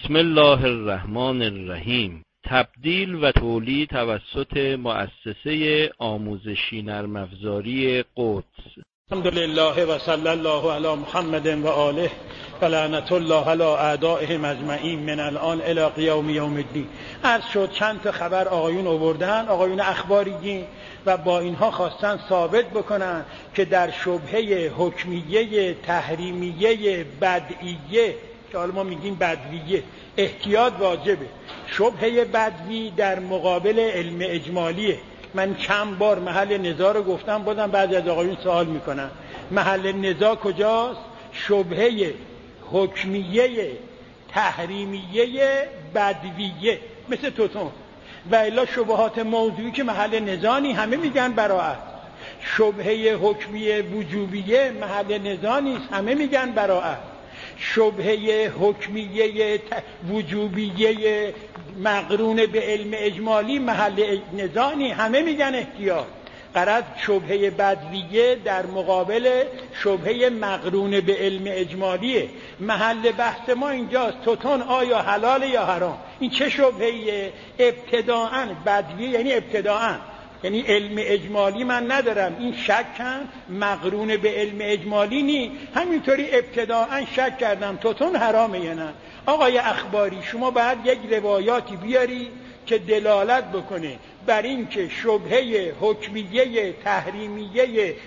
بسم الله الرحمن الرحیم. تبدیل و تولید توسط مؤسسه آموزشی نرم افزاری قدس. الحمدلله و صلی الله علی محمد و آله و لعنت الله علی اعدائهم اجمعین من الان الی قیام یوم الدین. عرض شد چند تا خبر آقایون آوردن، آقایون اخباریین، و با اینها خواستن ثابت بکنن که در شبهه حکمیه تحریمیه بدعیه که حالا ما میگیم بدویه احتیاط واجبه. شبهه بدوی در مقابل علم اجمالیه. من چند بار محل نزاع رو گفتم، بازم بعضی از آقایون سوال میکنن محل نزاع کجاست؟ شبهه حکمیه تحریمیه بدویه مثل توتون، و الا شبهات موضوعی که محل نزاعی همه میگن براءت. شبهه حکمیه وجوبیه محل نزاع نیست، همه میگن براءت. شبهه حکمیه وجوبیه مقرون به علم اجمالی محل نزاعی، همه میگن احتیاط. غرض شبهه بدویه در مقابل شبهه مقرون به علم اجمالیه. محل بحث ما اینجاست توتون آیا حلال یا حرام. این چه شبهه‌ایه؟ ابتداءً بدویه یعنی ابتداءً، یعنی علم اجمالی من ندارم، این شکن مقرون به علم اجمالی نی، همینطوری ابتداءً شک کردم توتون حرامه یا نه. آقای اخباری شما باید یک روایاتی بیاری که دلالت بکنه بر این که شبهه حکمیه تحریمیه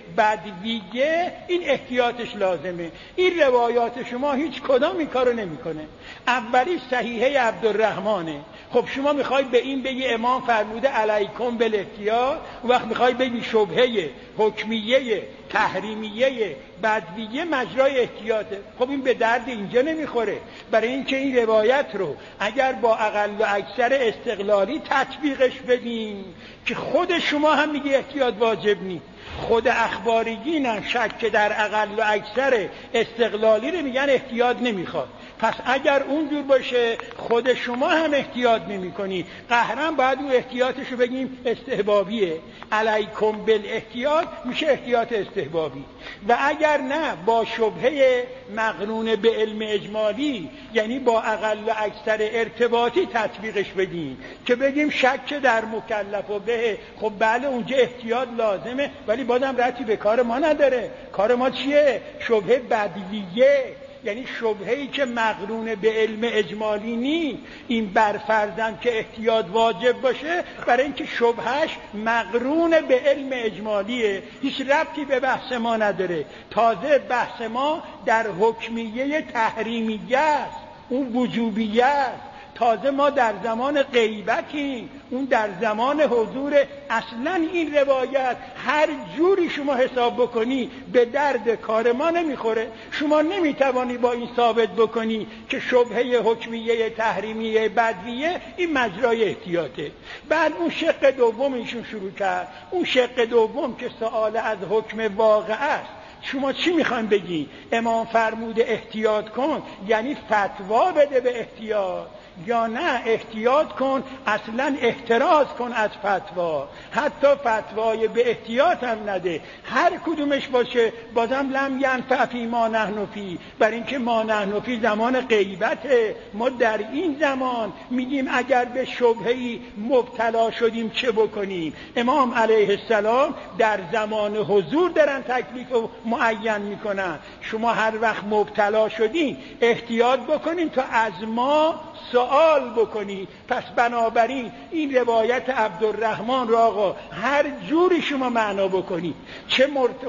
بدویه این احتیاطش لازمه. این روایات شما هیچ کدام این کارو نمیکنه. اولی صحیحه عبدالرحمنه. خب شما میخوای به این بگی امام فرموده علیکم بالاحتیاط، و وقت میخوای بگی شبهه حکمیه تحریمیه بدویه مجرای احتیاطه. خب این به درد اینجا نمیخوره. برای اینکه این روایت رو اگر با اقل و اکثر استقلالی تطبیقش بدیم که خود شما هم میگی احتیاط واجب نیست، خود اخباریین هم شک در اقل و اکثر استقلالی رو میگن احتیاط نمیخواد. پس اگر اونجور باشه خود شما هم احتیاط نمی کنی، قهرن باید اون احتیاطشو بگیم استحبابیه. علیکم بالاحتیاط میشه احتیاط استحبابی. و اگر نه با شبهه مقرون به علم اجمالی یعنی با اقل و اکثر ارتباطی تطبیقش بدیم که بگیم شک در مکلف و به، خب بله اونجا احتیاط لازمه، ولی بازم ربطی به کار ما نداره. کار ما چیه؟ شبهه بدویه، یعنی شبهه‌ای که مقرون به علم اجمالی نی. این برفرضم که احتیاط واجب باشه برای اینکه شبهش مقرون به علم اجمالیه، هیچ ربطی به بحث ما نداره. تازه بحث ما در حکمیه تحریمیه است، اون وجوبیه است. تازه ما در زمان غیبتیم، اون در زمان حضور. اصلا این روایت هر جوری شما حساب بکنی به درد کار ما نمیخوره. شما نمیتوانی با این ثابت بکنی که شبهه حکمیه تحریمیه بدویه این مجرای احتیاطه. بعد اون شق دوم ایشون شروع کرد، اون شق دوم که سوال از حکم واقع است. شما چی میخواین بگی؟ امام فرموده احتیاط کن یعنی فتوا بده به احتیاط، یا نه احتیاط کن اصلا احتراز کن از فتوا، حتی فتوای به احتیاط هم نده. هر کدومش باشه بازم لم ینفع فی ما نحن فی، برای اینکه ما نحن فی زمان غیبته. ما در این زمان میگیم اگر به شبهه‌ای مبتلا شدیم چه بکنیم. امام علیه السلام در زمان حضور دارن تکلیف رو معین میکنن. شما هر وقت مبتلا شدین احتیاط بکنین تا از ما سوال بکنی. پس بنابراین این روایت عبدالرحمن را آقا هر جوری شما معنا بکنی، چه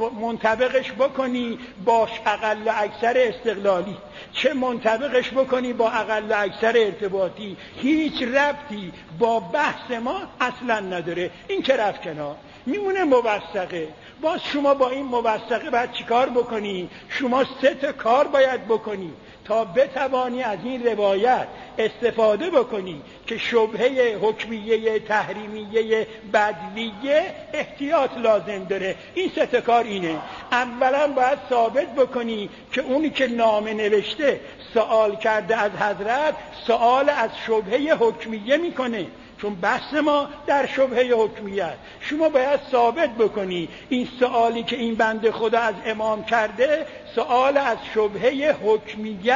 منطبقش بکنی با اقل و اکثر استقلالی، چه منطبقش بکنی با اقل و اکثر ارتباطی، هیچ ربطی با بحث ما اصلا نداره. این که رفت کنار، میمونه موثقه. باز شما با این موثقه باید چیکار بکنی؟ شما 3 تا کار باید بکنی تا بتوانی از این روایت استفاده بکنی که شبهه حکمیه تحریمیه بدویه احتیاط لازم داره. این 3 تا کار اینه. اولا باید ثابت بکنی که اونی که نامه نوشته سوال کرده از حضرت سوال از شبهه حکمیه میکنه، چون بحث ما در شبهه حکمیه است. شما باید ثابت بکنی این سوالی که این بنده خدا از امام کرده سوال از شبهه حکمیه است،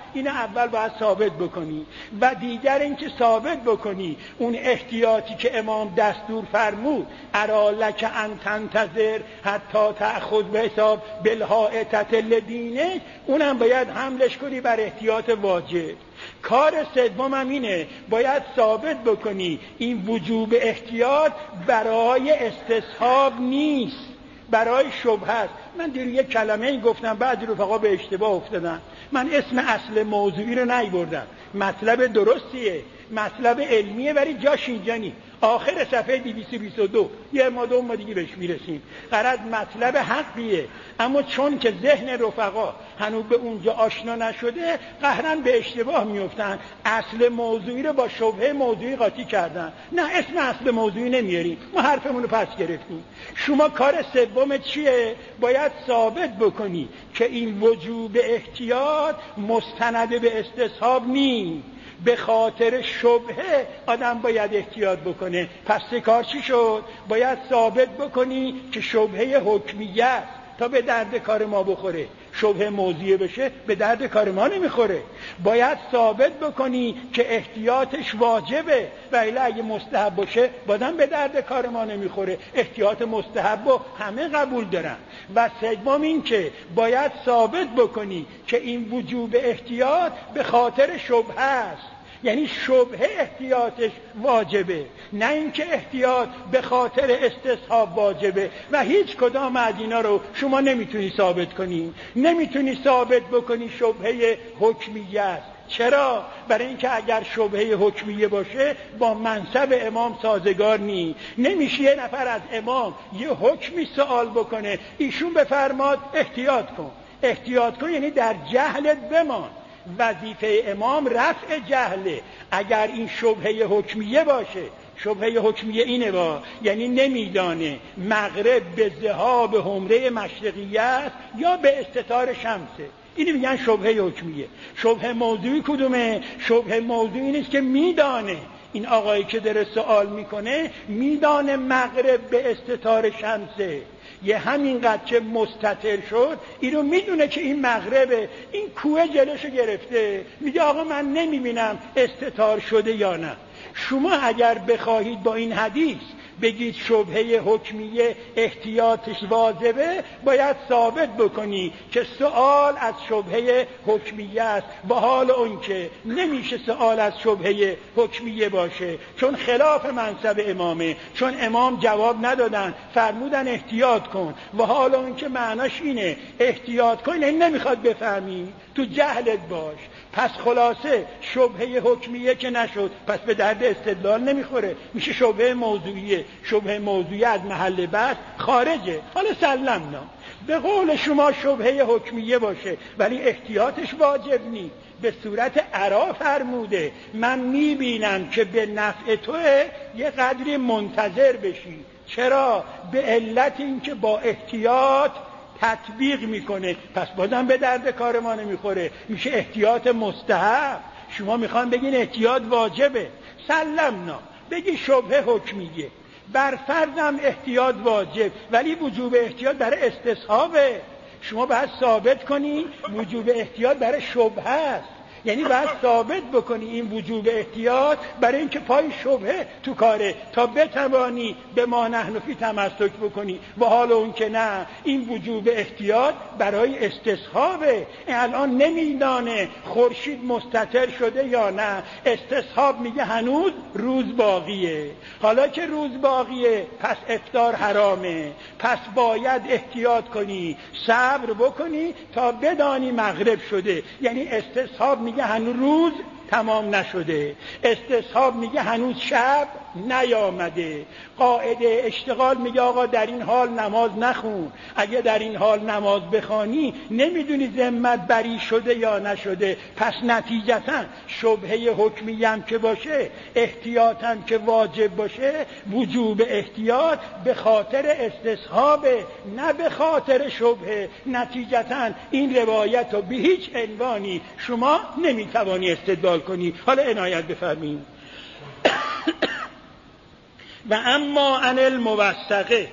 این اول باید ثابت بکنی و دیگر اینکه ثابت بکنی اون احتیاطی که امام دستور فرمود ارا لک ان تنتظر حتی تأخذ به حساب بالحائطة لدینه، اونم باید حملش کنی بر احتیاط واجب. کار سوم هم اینه باید ثابت بکنی این وجوب احتیاط برای استصحاب نیست، برای شبهه است. من دیروز یک کلمه گفتم، بعضی رفقا به اشتباه افتادن. من اسم اصل موضوعی رو نیاوردم. مطلب درستیه، مطلب علمیه، ولی جاش اینجا نیست. آخر صفحه 222 یه ما دو ما دیگه بهش میرسیم. غرض مطلب حقیه، اما چون که ذهن رفقا هنوز به اونجا آشنا نشده قهرن به اشتباه میفتن، اصل موضوعی رو با شبهه موضوعی قاطی کردن. نه، اسم اصل موضوعی نمیاریم، ما حرفمون رو پس گرفتیم. شما کار سوم چیه؟ باید ثابت بکنی که این وجوب احتیاط مستند به استصحاب نیست، به خاطر شبهه آدم باید احتیاط بکنه. پس کار چی شد؟ باید ثابت بکنی که شبهه حکمیه است تا به درد کار ما بخوره. شبهه موضوعی بشه به درد کار ما نمیخوره. باید ثابت بکنی که احتیاطش واجبه و الا اگه مستحب باشه بازم به درد کار ما نمیخوره. احتیاط مستحب رو همه قبول دارن. و سوم این که باید ثابت بکنی که این وجوب احتیاط به خاطر شبهه است، یعنی شبهه احتیاطش واجبه، نه اینکه احتیاط به خاطر استصحاب واجبه. و هیچ کدام از اینا رو شما نمیتونی ثابت کنی. نمیتونی ثابت بکنی شبهه حکمیه است. چرا؟ برای اینکه اگر شبهه حکمیه باشه با منصب امام سازگار نی. نمیشه یه نفر از امام یه حکمی سوال بکنه ایشون بفرماد احتیاط کن. احتیاط کن یعنی در جهلت بمان. وظیفه امام رفع جهله. اگر این شبهه حکمیه باشه، شبهه حکمیه اینه یعنی نمیدانه مغرب به ذهاب حمره مشرقیه است یا به استتار شمسه، اینو میگن شبهه حکمیه. شبهه موضوعی کدومه؟ شبهه موضوعی نیست که میدانه، این آقایی که داره سوال میکنه میدانه مغرب به استتار شمسه، یه همینقدر که مستتر شد اینو میدونه که این مغربه، این کوه جلوشو گرفته، میگه آقا من نمیبینم استتار شده یا نه. شما اگر بخواهید با این حدیث بگید شبهه حکمیه احتیاطش واجبه، باید ثابت بکنی که سوال از شبهه حکمیه است، با حال اون که نمیشه سوال از شبهه حکمیه باشه، چون خلاف منصب امامه، چون امام جواب ندادن، فرمودن احتیاط کن، و حال اون که معناش اینه احتیاط کن، این نمیخواد بفهمی، تو جهلت باش. پس خلاصه شبهه حکمیه که نشد، پس به درد استدلال نمیخوره، میشه شبهه موضوعیه. شبهه موضوعی از محل بحث خارجه. حالا سلمنا به قول شما شبهه حکمیه باشه ولی احتیاطش واجب نیست، به صورت ارا فرموده من میبینم که به نفع توه یه قدری منتظر بشی. چرا؟ به علت اینکه با احتیاط تطبیق میکنه، پس بازم به درد کار ما نمیخوره، میشه احتیاط مستحب. شما میخوان بگین احتیاط واجبه، سلمنا. بگی شبهه حکمیه، بر فرضم احتیاط واجب ولی وجوب احتیاط برای استصحابه. شما باید ثابت کنی وجوب احتیاط برای شبهه است، یعنی باید ثابت بکنی این وجوب احتیاط برای اینکه پای شبهه تو کاره تا بتوانی به ما نحن فی تمسک بکنی، و حال اون که نه، این وجوب احتیاط برای استصحابه. الان نمیدانه خورشید مستتر شده یا نه، استصحاب میگه هنوز روز باقیه. حالا که روز باقیه پس افطار حرامه، پس باید احتیاط کنی، صبر بکنی تا بدانی مغرب شده. یعنی استصحاب میگه هنوز روز تمام نشده، استصحاب میگه هنوز شب نیامده. قاعده اشتغال میگه آقا در این حال نماز نخون، اگه در این حال نماز بخوانی نمیدونی ذمت بری شده یا نشده. پس نتیجتا شبهه حکمیه هم که باشه، احتیاطاً که واجب باشه، وجوب احتیاط به خاطر استصحابه نه به خاطر شبهه. نتیجتا این روایت رو به هیچ عنوانی شما نمیتوانی استدلال کنی. حالا عنایت بفرمایید. و اما عن الموثقه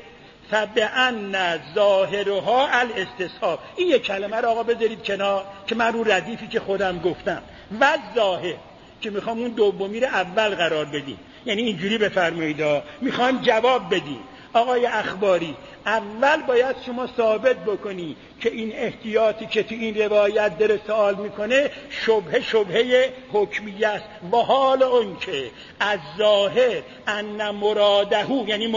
فبأن ظاهرها الاستصحاب. این یک کلمه رو آقا بذارید کنار که من رو ردیفی که خودم گفتم و ظاهر که میخوام اون دومی رو اول قرار بدیم، یعنی اینجوری بفرمایید میخوام جواب بدیم. آقای اخباری، اول باید شما ثابت بکنی که این احتیاطی که تو این روایت داره سوال میکنه شبهه حکمیه است. و حال اون که از ظاهر ان مراده، یعنی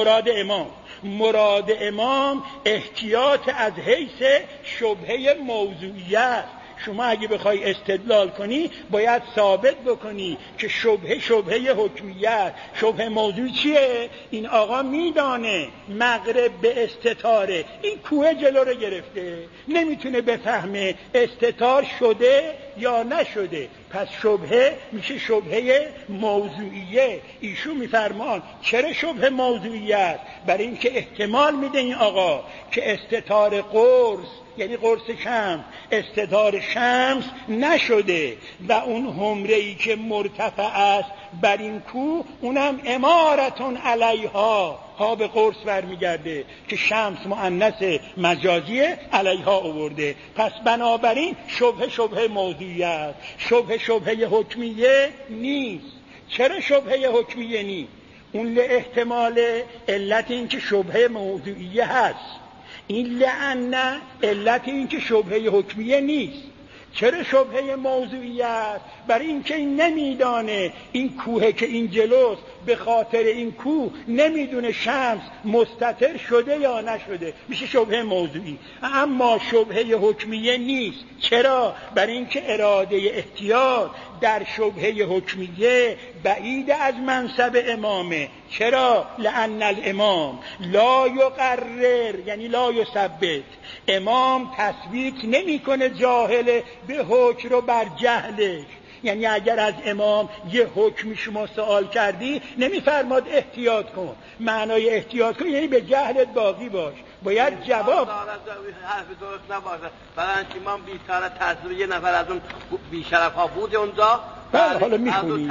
مراد امام احتیاط از حیث شبهه موضوعیه است. شما اگه بخوای استدلال کنی باید ثابت بکنی که شبهه حکمیت. شبهه موضوع چیه؟ این آقا میدانه مغرب به استتاره، این کوه جلو رو گرفته، نمیتونه بفهمه استتار شده یا نشده، پس شبهه میشه شبهه موضوعیه. ایشون میفرمان چرا شبهه موضوعیت؟ برای اینکه احتمال میده این آقا که استتار قرص، یعنی قرص شمس، استتار شمس نشده و اون حمره‌ای که مرتفع است بر این کوه اونم امارتون علیها، ها به قرص برمیگرده که شمس مؤنث مجازیه، علیها آورده. پس بنابراین شبهه موضوعی است، شبهه حکمیه نیست. چرا شبهه حکمیه نیست؟ اون احتمال علت این که شبهه موضوعیه هست، این لعنه علت این که شبهه حکمیه نیست. چرا شبهه موضوعی است؟ برای اینکه این نمیدانه این کوه که این جلوست، به خاطر این کوه نمیدونه شمس مستتر شده یا نشده، میشه شبهه موضوعی. اما شبهه حکمیه نیست. چرا؟ برای اینکه اراده احتیاط در شبهه حکمیه بعید از منصب امامه. چرا؟ لأن الامام لا یقرر، یعنی لا یثبت، امام تثبیت نمیکنه جاهل به حکم رو بر جهلش. یعنی اگر از امام یه حکمی شما سوال کردی نمیفرماد احتیاط کن. معنای احتیاط کن یعنی به جهلت باقی باش، باید جواب حرف درست نباشه. برای امام بیچاره تصویر یه نفر از اون بیشرف ها بود اونجا، بله حالا میخونیم،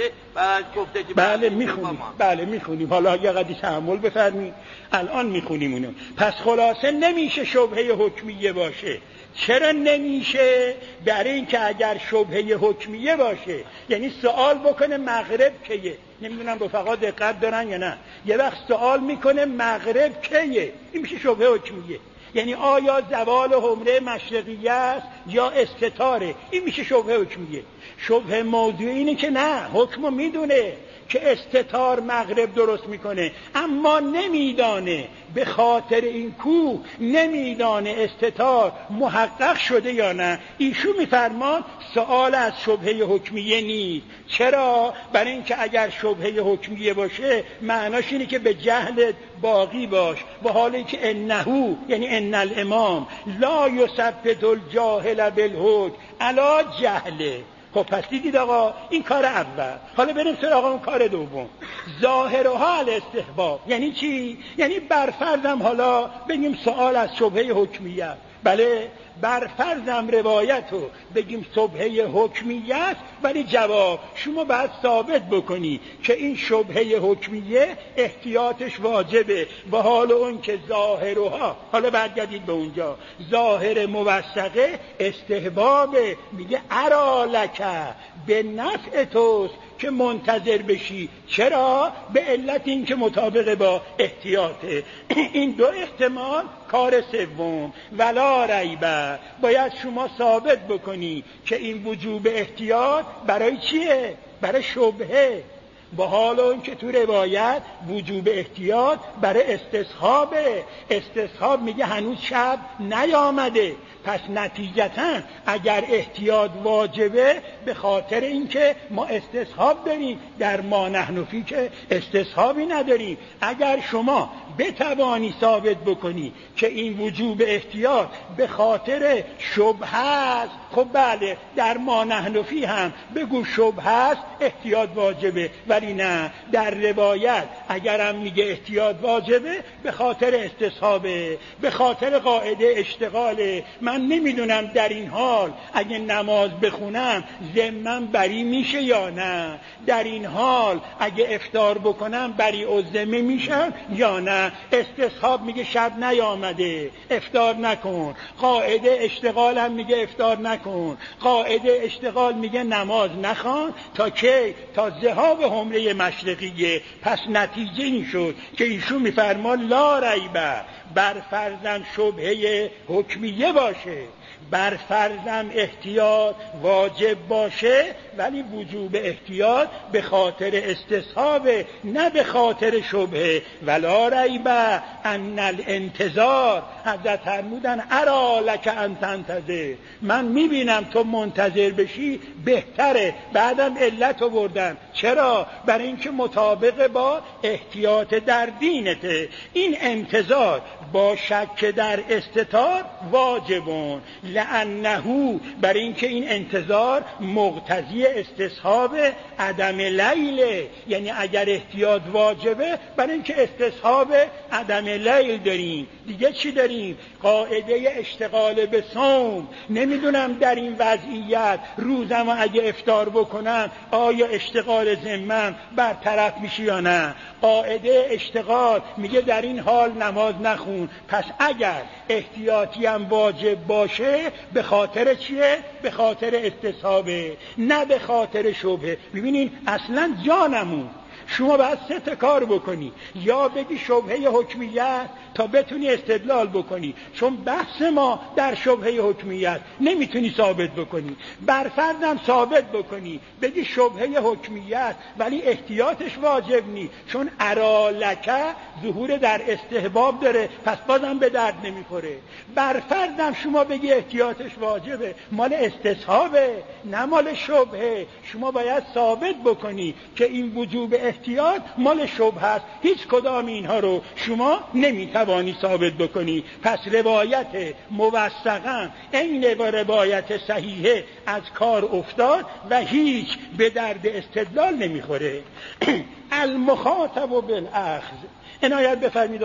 بله میخونیم، حالا یه قدری تحمل بفرمایید، الان میخونیم اونو. پس خلاصه نمیشه شبهه حکمیه باشه. چرا نمیشه؟ برای اینکه اگر شبهه حکمیه باشه یعنی سوال بکنه مغرب کیه، نمیدونم رفقا دقت دارن یا نه، یه وقت سوال میکنه مغرب کیه، این میشه شبهه حکمیه. یعنی آیا زوال حمره مشرقیه است یا استتاره، این میشه شبهه حکمیه. شبهه موضوعی اینه که نه، حکمو میدونه که استتار مغرب درست میکنه اما نمیدانه، به خاطر این کوه نمیدانه استتار محقق شده یا نه. ایشون میفرمان سوال از شبهه حکمیه نیست. چرا؟ برای اینکه اگر شبهه حکمیه باشه معناش اینه که به جهلت باقی باش، و حالی که انهو یعنی ان الامام لا یثبت الجاهل بالحکم علی جهله. خب پس دیدید آقا، این کار اول. حالا بریم سراغ اون کار دوم. ظاهرها الاستحباب یعنی چی؟ یعنی برفرضم حالا بگیم سوال از شبهه حکمیت، بله برفرضم روایتو بگیم شبهه حکمیت، ولی جواب شما باید ثابت بکنی که این شبهه حکمیه احتیاطش واجبه، و حال اون که ظاهرها، حالا برگردید به اونجا، ظاهر موثقه استحباب، میگه ارالک به نفع توست که منتظر بشی. چرا؟ به علت این که مطابق با احتیاطه. این دو احتمال. کار سوم ولا ریبه، باید شما ثابت بکنی که این وجوب احتیاط برای چیه؟ برای شبهه. با حال اون که تو روایت وجوب احتیاط برای استصحابه. استصحاب میگه هنوز شب نیامده، پس نتیجتاً اگر احتیاط واجبه به خاطر اینکه ما استصحاب داریم، در ما نحن فی که استصحابی نداریم. اگر شما بتوانی ثابت بکنی که این وجوب احتیاط به خاطر شبهه است، خب بله در ما نحن فی هم بگو شبهه است، احتیاط واجبه، ولی ولی نه در روایت اگرم میگه احتیاط واجبه به خاطر استصحابه، به خاطر قاعده اشتغاله. من نمیدونم در این حال اگه نماز بخونم ذمم بری میشه یا نه، در این حال اگه افطار بکنم بری الذمه میشم یا نه. استصحاب میگه شب نیامده افطار نکن، قاعده اشتغال هم میگه افطار نکن، قاعده اشتغال میگه نماز نخوان تا کی؟ تا ذهاب حمله مشرقیه. پس نتیجه این شد که ایشون میفرما لا ریبه، بر فرضم شبهه حکمیه باشه، بر فرضم احتیاط واجب باشه، ولی وجوب احتیاط به خاطر استصحاب نه به خاطر شبهه. ولا ریبه ان الانتظار، حضرت فرمودن ارا لک ان تنتظر، من میبینم تو منتظر بشی بهتره. بعدم علت آوردن، چرا؟ برای اینکه مطابق با احتیاط در دینته. این انتظار با شک در استطار واجبون، لانه، برای اینکه این انتظار مقتضی استصحاب عدم لیله، یعنی اگر احتیاط واجبه برای اینکه استصحاب عدم لیل داریم. دیگه چی داریم؟ قاعده اشتغال به صوم. نمیدونم در این وضعیت روزم اگه افطار بکنم آیا اشتغال ذمم برطرف میشه یا نه. قاعده اشتغال میگه در این حال نماز نخون. پس اگر احتیاطی هم واجب باشه به خاطر چیه؟ به خاطر استصحابه نه به خاطر شبهه. ببینین اصلا جانمون شما باید 3 کار بکنی، یا بگی شبهه حکمیت تا بتونی استدلال بکنی، چون بحث ما در شبهه حکمیت نمیتونی ثابت بکنی. برفرضم ثابت بکنی بگی شبهه حکمیت ولی احتیاطش واجب نی، چون ارالکه ظهور در استحباب داره، پس بازم به درد نمیخوره. برفرضم شما بگی احتیاطش واجبه، مال استصحابه نه مال شبهه. شما باید ثابت بکنی که این وجوب احتیاط مال شبهه است. هیچ کدام اینها رو شما نمیتوانی ثابت بکنی. پس روایت موثقا عین با روایت صحیحه از کار افتاد و هیچ به درد استدلال نمیخوره. المخاطب بالاخذ، عنایت بفرمید.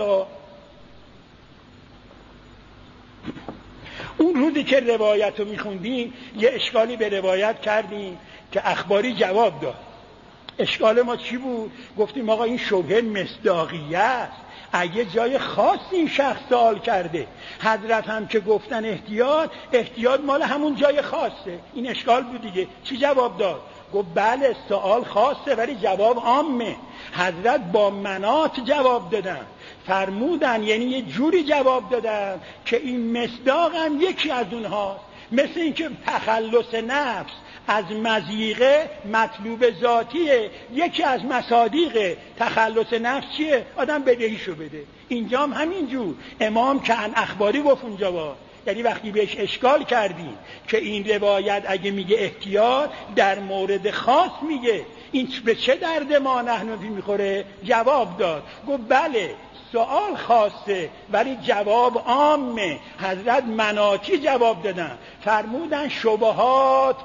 اون روزی که روایت رو میخوندیم یه اشکالی به روایت کردیم که اخباری جواب داد. اشکال ما چی بود؟ گفتیم آقا این شبهه مصداقیه است، اگه جای خاصی این شخص سوال کرده، حضرت هم که گفتن احتیاط مال همون جای خاصه. این اشکال بود دیگه. چی جواب داد؟ گفت بله سوال خاصه ولی جواب عامه. حضرت با مناط جواب دادن، فرمودن یعنی یه جوری جواب دادن که این مصداق هم یکی از اونهاست. مثل اینکه تخلص نفس از مضیقه مطلوب ذاتیه، یکی از مصادیق تخلص نفس چیه؟ آدم بدهیشو بده. اینجا هم همینجور. امام که ان اخباری گفت اونجا، یعنی وقتی بهش اشکال کردیم که این روایت اگه میگه احتیاط در مورد خاص میگه، این به چه درد ما نحنفی میخوره؟ جواب داد، گفت بله سوال خاصه ولی جواب عامه. حضرت مناطی جواب دادن، فرمودن شبهات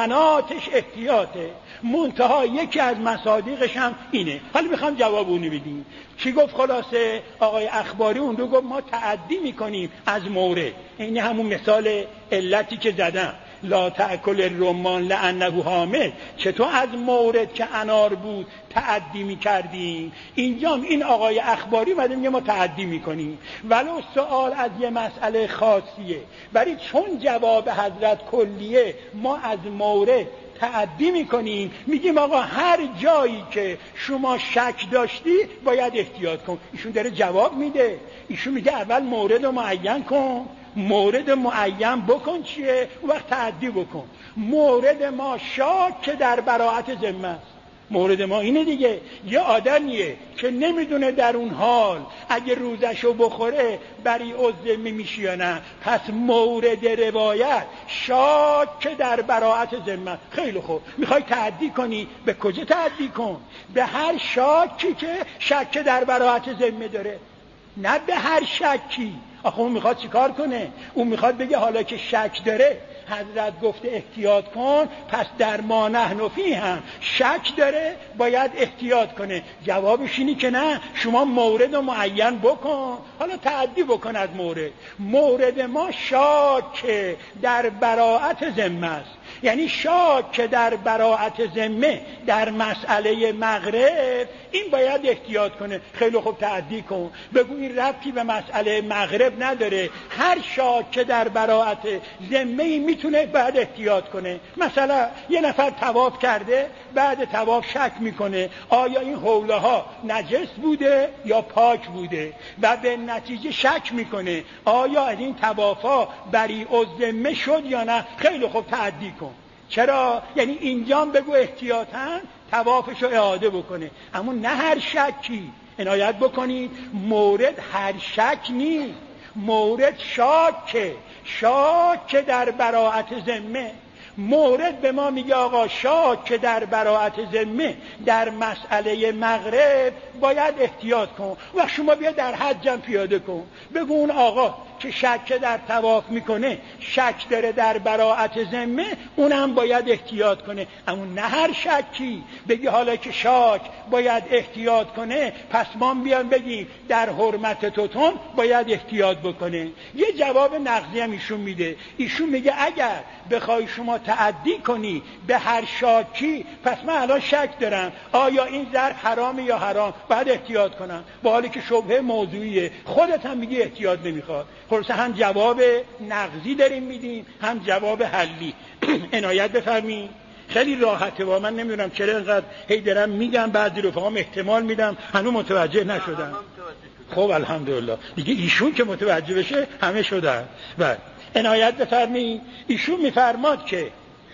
مناطش احتیاطه، منتها یکی از مصادیقش هم اینه. حالا میخوام جواب اونو بدیم. چی گفت خلاصه آقای اخباری؟ اون رو گفت ما تعدی میکنیم از مورد. این همون مثال علتی که زدم، لا تأکل الرمان لانه حامل. چطور از مورد که انار بود تعدی میکردیم؟ اینجا این آقای اخباری اومده میگه ما تعدی میکنیم ولو سوال از یه مسئله خاصیه، ولی چون جواب حضرت کلیه ما از مورد تعدی میکنیم، میگیم آقا هر جایی که شما شک داشتی باید احتیاط کن. ایشون داره جواب میده، ایشون میگه اول مورد رو معین کن، مورد معین بکن چیه؟ اون وقت تعدی بکن. مورد ما شاک در براءت ذمه است. مورد ما اینه دیگه، یه آدمیه که نمیدونه در اون حال اگه روزشو بخوره بری ذمه میشه یا نه. پس مورد روایت شاک در براءت ذمه. خیلی خوب، میخوای تعدی کنی به کجا تعدی کن؟ به هر شاکی که شک در براءت ذمه داره، نه به هر شکی. آخه اون میخواد چیکار کنه؟ اون میخواد بگه حالا که شک داره، حضرت گفته احتیاط کن، پس در ما نحن فیه هم شک داره، باید احتیاط کنه. جوابش اینی که نه، شما مورد رو معین بکن، حالا تعدی بکن از مورد ما شاک در براءت ذمه است. یعنی شاک در براءت ذمه در مسئله مغرب، این باید احتیاط کنه. خیلی خوب تعدی کن، بگو این ربطی به مسئله مغرب نداره، هر شاک که در براءت ذمه ای میتونه بعد احتیاط کنه. مثلا یه نفر طواف کرده، بعد طواف شک میکنه آیا این حوله ها نجس بوده یا پاک بوده، و به نتیجه شک میکنه آیا از این طواف ها بریء الذمه شد یا نه. خیلی خوب تعدی کن. چرا؟ یعنی اینجا بگو احتیاطاً طوافش رو اعاده بکنه. اما نه هر شکی، عنایت بکنید، مورد هر شک نیست، مورد شاک در براءت ذمه. مورد به ما میگه آقا شاک در براءت ذمه در مسئله مغرب باید احتیاط کن، و شما بیا در حجم پیاده کن، بگو اون آقا که شک در طواف میکنه شک داره در براءت ذمه، اونم باید احتیاط کنه. اما نه هر شکی بگی حالا که شاک باید احتیاط کنه، پس ما بیان بگیم در حرمت توتون باید احتیاط بکنه. یه جواب نقضی هم ایشون میده. ایشون میگه اگر بخوای شما تعدی کنی به هر شاکی، پس من الان شک دارم آیا این ظرف حرامه یا حرام، باید احتیاط کنم، با حالی که شبهه موضوعیه. خودت هم میگی احتیاط نمیخواد. خلاصه هم جواب نقضی داریم میدیم، هم جواب حلی. عنایت بفرمایید. خیلی راحته و من نمیدونم چرا اینقدر هی دارم میگم، بعضی رفقام احتمال میدم هنوز متوجه نشدن. خب الحمدلله دیگه ایشون که متوجه بشه همه شدن. و عنایت بفرمایید. ایشون میفرماد که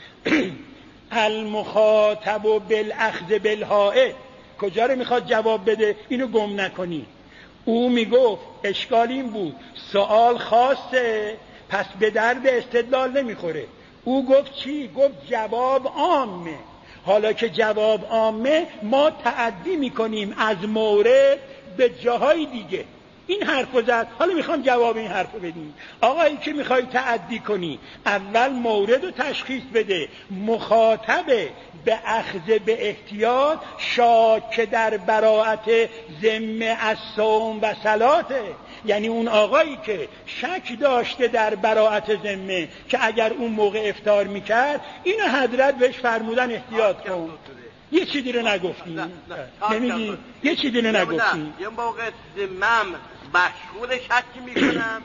المخاطب بالاخذ بالحائط، کجا رو میخواد جواب بده؟ اینو گم نکنی. او میگفت اشکال این بود سوال خاصه، پس به درد استدلال نمیخوره. او گفت چی؟ گفت جواب عامه. حالا که جواب عامه، ما تعدی میکنیم از مورد به جاهای دیگه. این حرفو زد، حالا میخوام جواب این حرفو بدیم. آقایی که میخوای تعدی کنی، اول مورد رو تشخیص بده. مخاطب به اخذ به احتیاط شاک در براءت ذمه از صوم و صلاته. یعنی اون آقایی که شک داشته در براءت ذمه که اگر اون موقع افطار میکرد، اینو حضرت بهش فرمودن احتیاط کن. یه چیزی رو نگفتی؟ نمیگی؟ یه چیزی رو نگفتی؟ یه موقع ذمم مشغول شکی میکنم،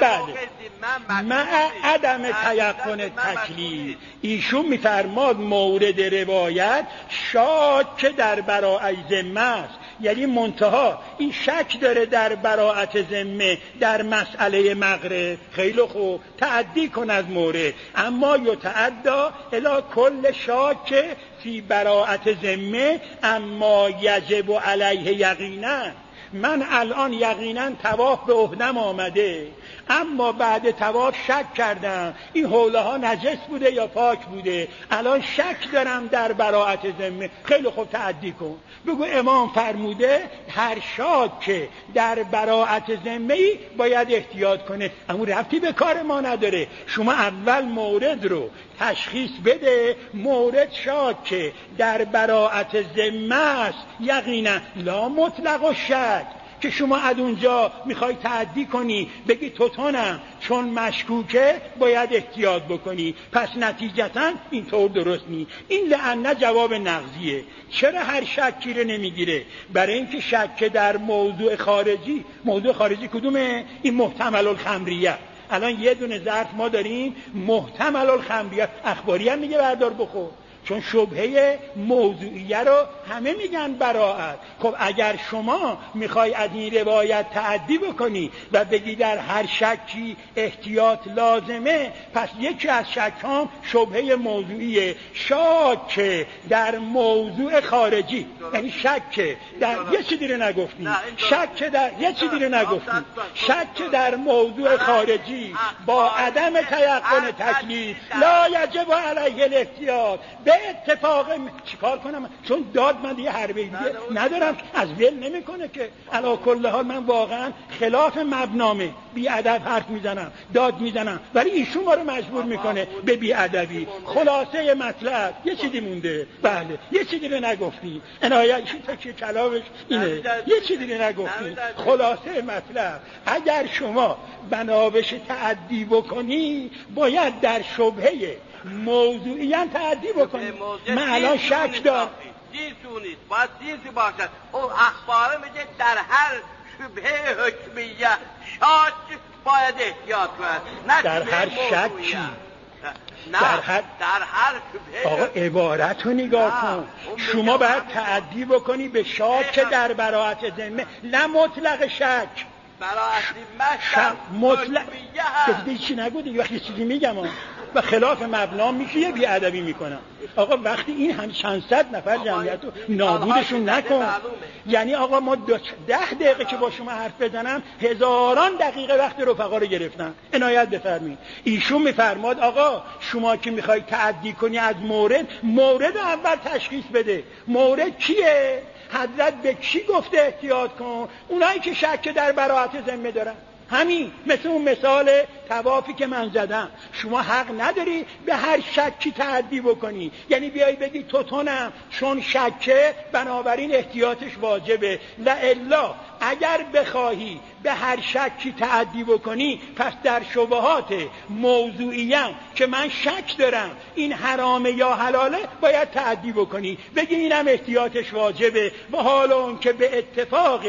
مع عدم تیقن تکلیف. ایشون میفرماد مورد روایت شاک در براءت ذمه است، یعنی منتها این شک داره در براءت ذمه در مسئله مغرب. خیلی خوب، تعدی کن از مورد. اما یتعدی الی کل شاک فی براءت ذمه اما یجب علیه یقینا. من الان یقینا طواف به عهدم آمده، اما بعد طواف شک کردم این حوله ها نجس بوده یا پاک بوده، الان شک دارم در براءت ذمه. خیلی خوب، تعدی کن، بگو امام فرموده هر شاک در براءت ذمه باید احتیاط کنه. اما ربطی به کار ما نداره. شما اول مورد رو تشخیص بده. مورد شاک در براءت ذمه است یقینا، لا مطلق و شک که شما از اونجا میخوای تعدی کنی بگی توتونم چون مشکوکه باید احتیاط بکنی. پس نتیجتا اینطور درست نیست. این لعنه جواب نقضیه. چرا هر شکی رو نمیگیره؟ برای اینکه شک در موضوع خارجی. موضوع خارجی کدومه؟ این محتمل الخمریه. الان یه دونه ظرف ما داریم محتمل الخمریه، اخباری هم میگه بردار بخور، چون شبهه موضوعیه رو همه میگن براءت. خب اگر شما میخوای از این روایت تعدی بکنی و بگی در هر شکی احتیاط لازمه، پس یکی از شکام شبهه موضوعیه. شک در موضوع خارجی، یعنی شک در یه چیزی رو نگفتی، شک در یه چیزی رو نگفتی، شک در موضوع خارجی با عدم تیقن تکلیف لا یجب علیه الاحتیاط. به به اتفاق چیکار کنم؟ چون داد من دیگه حربه دیگه ندارم، از ول نمیکنه که. علی کل حال من واقعا خلاف مبنامه بی ادب حرف میزنم، داد میزنم، ولی ایشون ما رو مجبور میکنه به بی ادبی. خلاصه مطلب یه چیزی مونده. بله یه چیزی رو نگفتیم، عنایت تا که کلامش اینه، یه چیزی رو نگفتیم. خلاصه مطلب اگر شما بنابش تعدی بکنی باید در شبهه موضوعی هم تعدی بکنی. من الان شک دارم نیست، باید چیزی باشد. اون اخباره میگه در هر شبهه حکمیه شاک باید احتیاط کنند. در هر شکی، در هر شبهه. آقا عبارت رو نگاه کن. شما باید تعدی بکنی به شاک در براءت ذمه، نه مطلق شک. براءت مطلق دیگه چی نگو دیگه. وقتی چیزی میگم و خلاف مبنا میشه یه بی‌ادبی میکنم. آقا وقتی این هم چند صد نفر جمعیت رو نابودشون نکن. یعنی آقا ما 10 دقیقه که با شما حرف بزنم هزاران دقیقه وقت رفقا رو گرفتن. عنایت بفرمایید. ایشون میفرماد آقا شما که میخوای تعدی کنی از مورد اول تشخیص بده. مورد کیه؟ حضرت به کی گفته احتیاط کن؟ اونایی که شک در براءت ذمه دارن. همین مثل اون مثال طوافی که من زدم. شما حق نداری به هر شکی تعدی بکنی، یعنی بیایی بگی توتونم چون شکه بنابراین احتیاطش واجبه. لا الا اگر بخواهی به هر شکی تعدی بکنی پس در شبهات موضوعیم که من شک دارم این حرامه یا حلاله باید تعدی بکنی، بگی اینم احتیاطش واجبه. و حالا اون که به اتفاق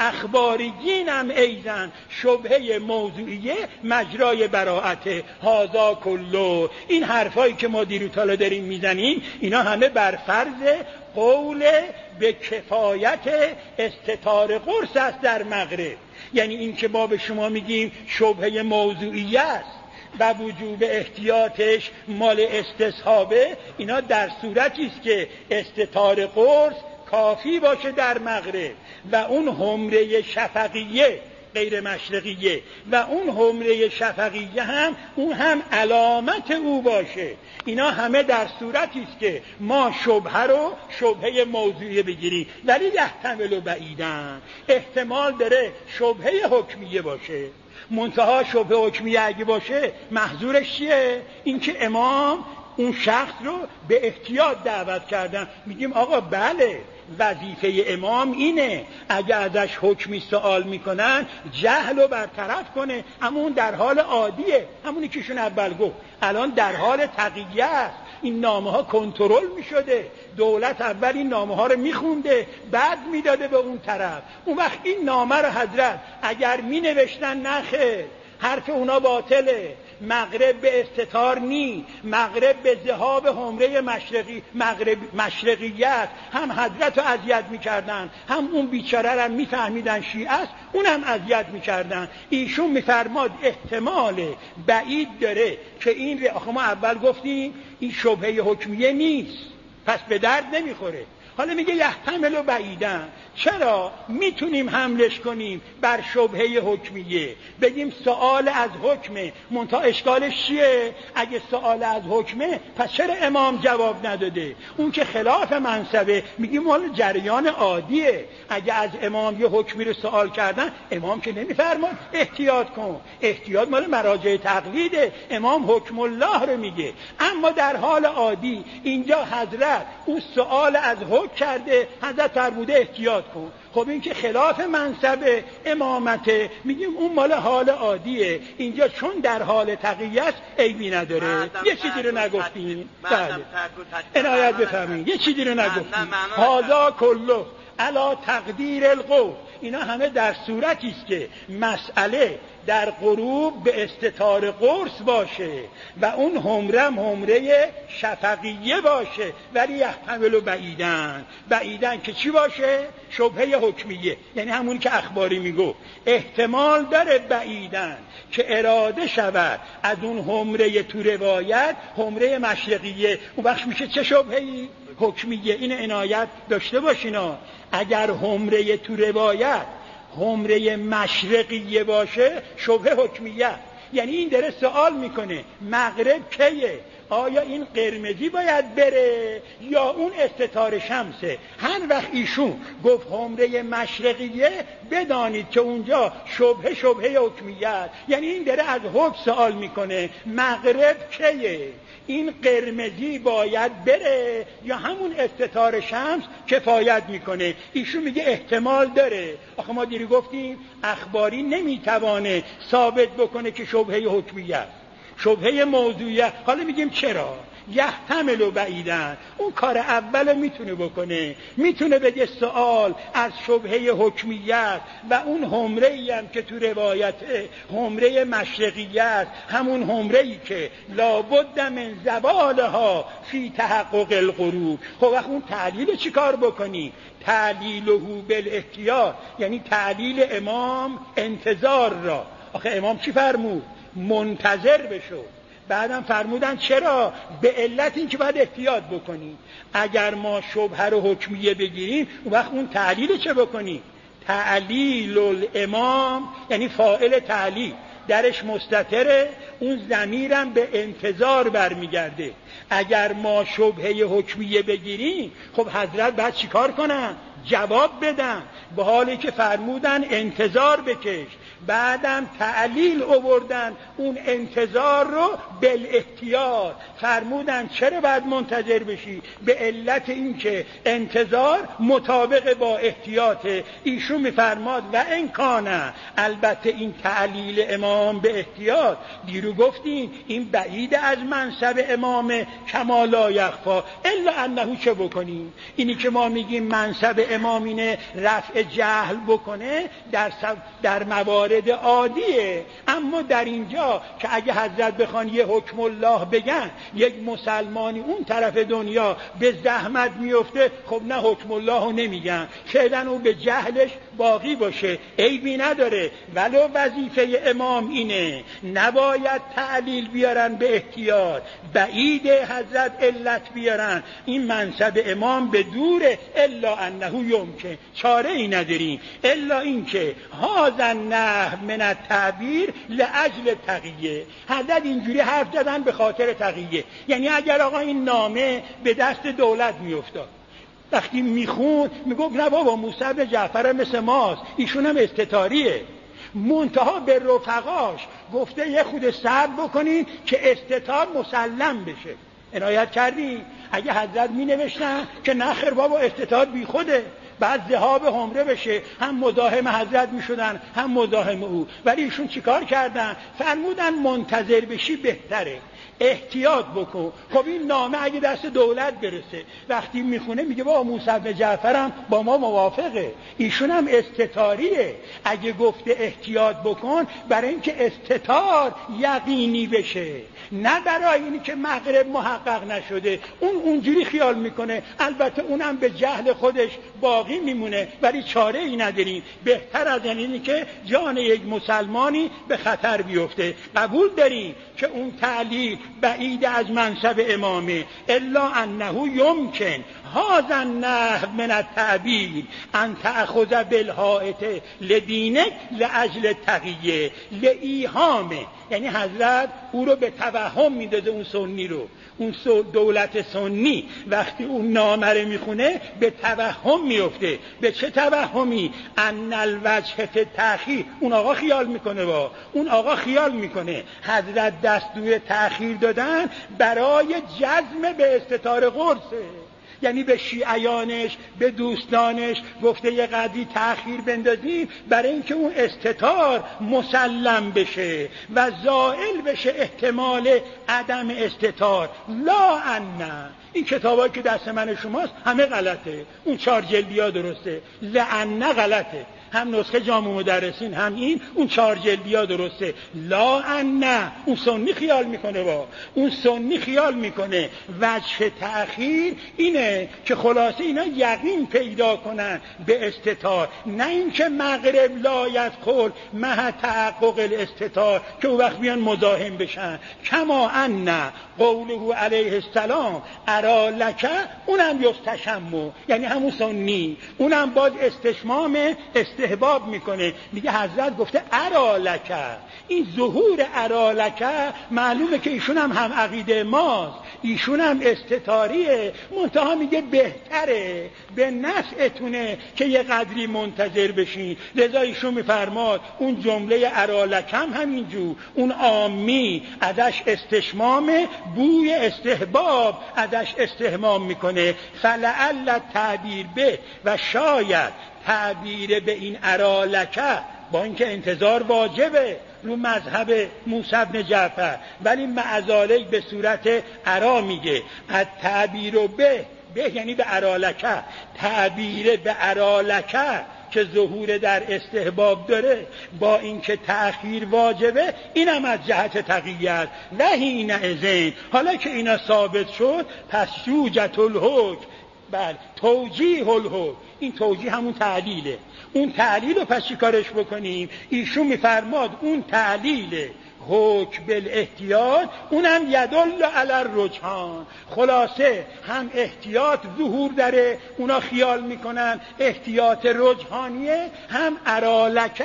اخباریینم ایزن شبهه موضوعیه مجرای براعته. هازا کلو. این حرفایی که ما دیروتالا داریم میزنیم اینا همه بر فرض قول به کفایت استتار قرص است در مغرب. یعنی این که ما به شما میگیم شبهه موضوعی است و وجوب احتیاطش مال استصحابه، اینا در صورتی است که استتار قرص کافی باشه در مغرب و اون حمره شفقیه غیر مشرقیه و اون حمره شفقیه هم اون هم علامت او باشه. اینا همه در صورتی است که ما شبهه رو شبهه موضوعی بگیریم. ولی یحتمل و بعیدن احتمال داره شبهه حکمیه باشه. منتها شبهه حکمیه اگه باشه محظورش چیه؟ اینکه امام اون شخص رو به احتیاط دعوت کردن. میگیم آقا بله وظیفه امام اینه اگه ازش حکمی سوال میکنن جهل رو برطرف کنه. همون در حال عادیه، همونی که شون اول گفت. الان در حال تقیه است. این نامه ها کنترل میشده. دولت اول این نامه ها رو میخونده بعد میداده به اون طرف. اون وقت این نامه رو حضرت اگر مینوشتن نخیر حرف اونا باطله. مغرب به استتار نی، مغرب به ذهاب حمره مشرقیت. هم حضرت رو اذیت میکردن، هم اون بیچاره رو میفهمیدن شیعه است، اونم اذیت میکردن. ایشون میفرماد احتمال بعید داره که این آخه ما اول گفتیم این شبهه حکمیه نیست پس به درد نمیخوره. حالا میگه یحتمل و بعیدن. چرا میتونیم حملش کنیم بر شبهه حکمیه، بگیم سوال از حکمه. منتها اشکالش چیه؟ اگه سوال از حکمه پس چرا امام جواب نداده؟ اون که خلاف منصبه. میگیم مال جریان عادیه. اگه از امام یه حکمی رو سوال کردن امام که نمیفرماد احتیاط کن. احتیاط مال مراجع تقلیده. امام حکم الله رو میگه. اما در حال عادی اینجا حضرت اون سوال از حکم کرده، حضرت فرموده احتیاط کن. خب این که خلاف منصب امامته. میگیم اون مال حال عادیه. اینجا چون در حال تقیه است عیبی نداره. یه چیزی رو نگفتیم. بله عنایت بفرمایید. یه چیزی رو نگفتیم. هذا کله علی تقدیر القول. اینا همه در صورتی است که مسئله در غروب به استتار قرص باشه و اون حمره شفقیه باشه. ولی یحتمل و بعیدن که چی باشه؟ شبهه حکمیه. یعنی همون که اخباری میگو احتمال داره بعیدن که اراده شود از اون حمره تو روایت حمره مشرقیه. اون وقت میشه چه شبهه‌ای؟ حکمیه. این عنایت داشته باشینا. اگر حمره تو روایت حمره مشرقیه باشه شبهه حکمیه. یعنی این داره سوال میکنه مغرب کیه؟ آیا این قرمزی باید بره یا اون استتار شمسه؟ هر وقت ایشون گفت حمره مشرقیه بدانید که اونجا شبهه حکمیت، یعنی این داره از حکم سوال میکنه مغرب کیه، این قرمزی باید بره یا همون استتار شمس کفایت میکنه؟ ایشون میگه احتمال داره. آخه ما دیری گفتیم اخباری نمیتوانه ثابت بکنه که شبهه حکمیت، شبهه موضوعیت. حالا میگیم چرا؟ یحتمل و بعیدن. اون کار اول میتونه بکنه، میتونه بگه سوال از شبهه حکمیت و اون حمره‌ای هم که تو روایت حمره مشرقیت، همون حمره‌ای که لابد من زوالها فی تحقق الغروب. خب وقت اون تعلیل چی کار بکنی؟ تعلیله بالاحتیاط، یعنی تعلیل امام انتظار را. آخه امام چی فرمود؟ منتظر بشو. بعدم فرمودن چرا؟ به علت این که باید احتیاط بکنی. اگر ما شبهه رو حکمیه بگیریم اون وقت اون تعلیل چه بکنی؟ تعلیل الامام، یعنی فاعل تعلیل درش مستتره، اون ضمیرم به انتظار برمیگرده. اگر ما شبهه حکمیه بگیریم خب حضرت باید چیکار کنن؟ جواب بدن، به حالی که فرمودن انتظار بکش. بعدم تعلیل آوردن اون انتظار رو بالاحتیاط، فرمودن چرا باید منتظر بشی؟ به علت این که انتظار مطابق با احتیاط. ایشون میفرماد و ان کان، البته این تعلیل امام به احتیاط دیرو گفتیم این بعید از منصب امام کما لا یخفا، الا انه چه بکنیم؟ اینی که ما میگیم منصب امام اینه رفع جهل بکنه در موارد عادیه، اما در اینجا که اگه حضرت بخوان یه حکم الله بگن یک مسلمانی اون طرف دنیا به زحمت میفته، خب نه حکم الله رو نمیگن، فعلا او به جهلش باقی باشه، عیبی نداره. ولو وظیفه امام اینه نباید تعلیل بیارن به احتیاط، بعید حضرت علت بیارن، این منصب امام به دوره، الا انه یمکن، چاره ای نداریم الا این که هذا النحو من التعبیر لاجل تقیه. حضرت اینجوری حرف زدن به خاطر تقیه، یعنی اگر آقا این نامه به دست دولت میافتاد، وقتی میخون میگفت نه بابا موسی بن جعفر مثل ماست، ایشون هم استتاریه، منتها به رفقاش گفته یه خود صبر بکنین که استتار مسلم بشه. عنایت کردی؟ اگه حضرت می نوشتن که نخیر بابا استتار بی خوده، بعد ذهاب حمره بشه، هم مزاحم حضرت می شدن هم مزاحم او، ولی ایشون چیکار کردن؟ فرمودن منتظر بشی بهتره، احتیاط بکن. خب این نامه اگه دست دولت برسه، وقتی میخونه میگه با موسی بن جعفرم با ما موافقه، ایشون هم استتاریه، اگه گفته احتیاط بکن برای اینکه استتار یقینی بشه، نه برای اینی که مغرب محقق نشده. اون اونجوری خیال میکنه، البته اونم به جهل خودش باقی میمونه، ولی چاره ای نداریم، بهتر از اینی که جان یک مسلمانی به خطر بیفته. قبول داریم که اون تعلیل بعید از منصب امامه، الا انه یمکن هذا النحو من التعبیر ان تأخذ بالحائط لدینک لاجل تقیه لایهامه، یعنی حضرت او رو به توهم میداده، اون سنی رو، اون دولت سنی وقتی اون نامه رو میخونه به توهم میفته. به چه توهمی؟ ان الوجه فی تأخیر، اون آقا خیال میکنه، اون آقا خیال میکنه حضرت دستور تأخیر دادن برای جزم به استتار قرصه، یعنی به شیعیانش به دوستانش گفته یه قدری تأخیر بندازیم برای اینکه اون استتار مسلم بشه و زائل بشه احتمال عدم استتار. لا ان این کتابایی که دست من شماست همه غلطه، اون 4 جلدیا درسته، لعنه غلطه، هم نسخه جامع مدرسین هم این، اون 4 جلدیا درسته. لا ان اون سنی خیال میکنه، اون سنی خیال میکنه وجه تأخیر اینه که خلاصه اینا یقین پیدا کنن به استتار، نه اینکه مغرب لا یدخل مع تحقق الاستتار که اون وقت بیان مزاحم بشن. کما ان قوله علیه السلام ارا لک، اونم یستشمو، یعنی همون سنی، اونم باز استشمام استحباب میکنه. میگه حضرت گفته ارالکه، این ظهور ارالکه معلومه که ایشون هم عقیده ماست، ایشون هم استتاریه، منتها میگه بهتره به نفعتونه که یه قدری منتظر بشین. لذا ایشون میفرماد اون جمله ارالکم همینجور، اون عامی ازش استشمامه، بوی استحباب ازش استحمام میکنه. فلعل تعبیر به، و شاید تعبیر به این ارالکه با اینکه انتظار واجبه رو مذهب موسی بن جعفر، ولی معذالک به صورت ارا میگه. از تعبیر به یعنی به ارالکه، تعبیر به ارالکه که ظهور در استحباب داره با اینکه تأخیر واجبه، اینم از جهت تقییت. و حینئذ، حالا که اینا ثابت شد، پس شوجت الحکم، بله توجیه الحکم، این توجیه همون تعلیله. اون تعلیل رو پس چی کارش بکنیم؟ ایشون میفرماد اون تعلیله حکم بالاحتیاط، اونم یدل علی الرجحان. خلاصه هم احتیاط ظهور داره، اونا خیال میکنن احتیاط رجحانیه، هم ارالکه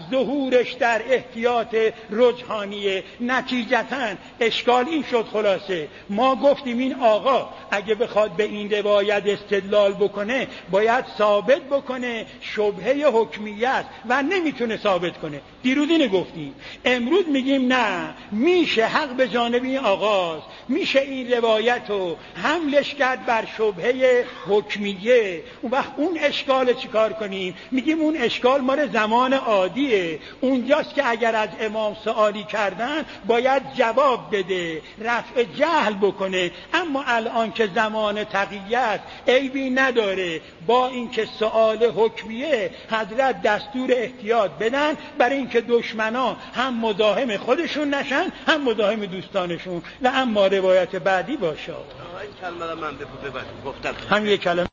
ظهورش در احتیاط رجحانیه. نتیجتاً اشکال این شد. خلاصه ما گفتیم این آقا اگه بخواد به این روایت استدلال بکنه باید ثابت بکنه شبهه حکمیت و نمیتونه ثابت کنه. دیروز اینو گفتیم، امروز میگیم نه، میشه حق به جانب این آغاز، میشه این روایت رو حملش کرد بر شبهه حکمیه. اون وقت اون اشکال چی کار کنیم؟ میگیم اون اشکال مال زمان عادیه، اونجاست که اگر از امام سوالی کردن باید جواب بده، رفع جهل بکنه. اما الان که زمان تقییت عیبی نداره، با اینکه سوال حکمیه حضرت دستور احتیاط بدن برای اینکه دشمنا هم مداهم خودشون نشن هم مداهم دوستانشون. و اما روایت بعدی باشه. این کلمه من گفتم هم یک کلمه